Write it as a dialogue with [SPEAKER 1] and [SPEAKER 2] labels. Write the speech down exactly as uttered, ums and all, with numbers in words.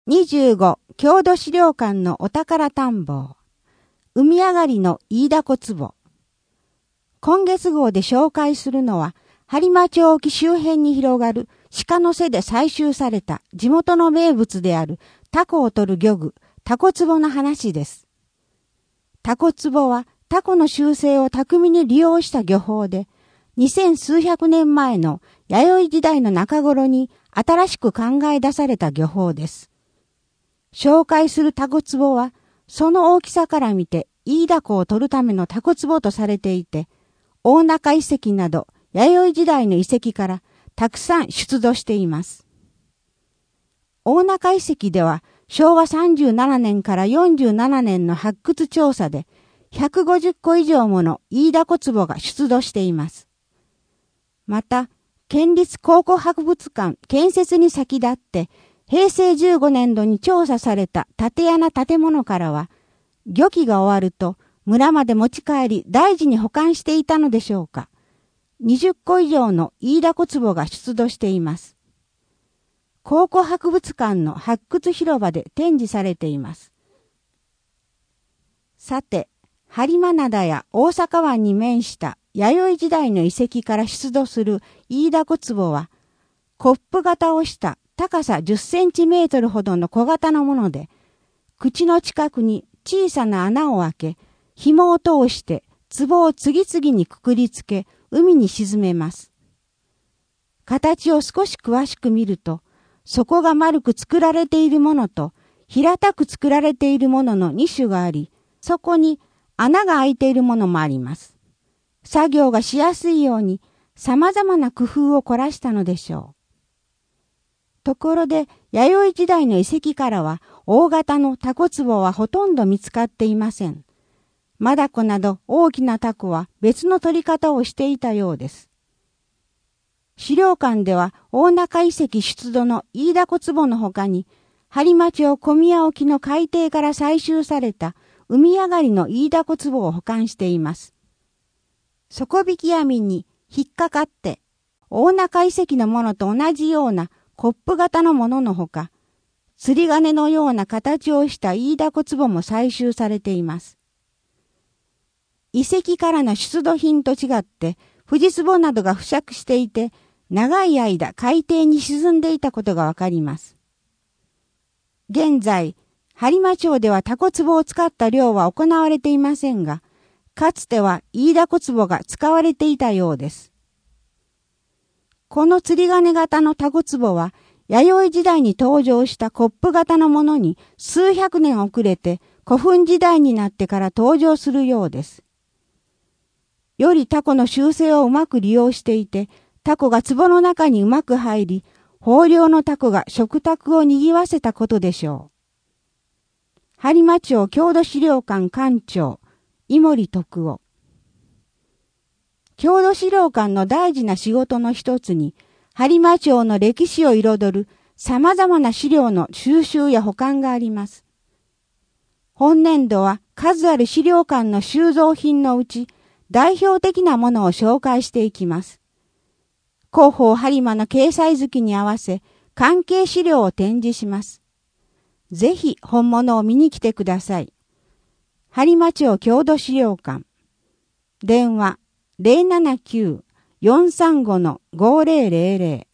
[SPEAKER 1] にじゅうご、郷土資料館のお宝探訪。海上がりの飯田小壺。今月号で紹介するのは、播磨町沖周辺に広がる鹿の背で採集された地元の名物であるタコを取る漁具、タコ壺の話です。タコ壺はタコの習性を巧みに利用した漁法で、二千数百年前の弥生時代の中頃に新しく考え出された漁法です。紹介するタコ壺は、その大きさから見て飯田湖を取るためのタコ壺とされていて、大中遺跡など弥生時代の遺跡からたくさん出土しています。大中遺跡ではしょうわさんじゅうななねんからよんじゅうななねんの発掘調査でひゃくごじゅっこ以上もの飯田小壺が出土しています。また、県立考古博物館建設に先立ってへいせいじゅうごねんどに調査された竪穴建物からは、漁期が終わると村まで持ち帰り大事に保管していたのでしょうか。にじゅっこ以上の飯田小壺が出土しています。考古博物館の発掘広場で展示されています。さて、播磨灘や大阪湾に面した弥生時代の遺跡から出土する飯田小壺は、コップ型をした高さじゅっセンチメートルほどの小型のもので、口の近くに小さな穴を開け、紐を通して壺を次々にくくりつけ、海に沈めます。形を少し詳しく見ると、底が丸く作られているものと、平たく作られているもののに種があり、そこに穴が開いているものもあります。作業がしやすいように、様々な工夫を凝らしたのでしょう。ところで、弥生時代の遺跡からは、大型のタコ壺はほとんど見つかっていません。マダコなど大きなタコは別の取り方をしていたようです。資料館では、大中遺跡出土の飯田小壺の他に、播磨町小宮沖の海底から採集された海上がりの飯田小壺を保管しています。底引き網に引っかかって、大中遺跡のものと同じようなコップ型のもののほか、釣り鐘のような形をした飯田小壺も採集されています。遺跡からの出土品と違って、フジ壺などが付着していて、長い間海底に沈んでいたことがわかります。現在、播磨町ではタコ壺を使った漁は行われていませんが、かつては飯田小壺が使われていたようです。この釣り鐘型のタコ壺は、弥生時代に登場したコップ型のものに数百年遅れて古墳時代になってから登場するようです。よりタコの習性をうまく利用していて、タコが壺の中にうまく入り、豊漁のタコが食卓を賑わせたことでしょう。播磨町郷土資料館館長、井森徳夫。郷土資料館の大事な仕事の一つに、播磨町の歴史を彩る様々な資料の収集や保管があります。本年度は数ある資料館の収蔵品のうち代表的なものを紹介していきます。広報播磨の掲載月に合わせ関係資料を展示します。ぜひ本物を見に来てください。播磨町郷土資料館。電話ゼロななきゅう よんさんご ごゼロゼロゼロ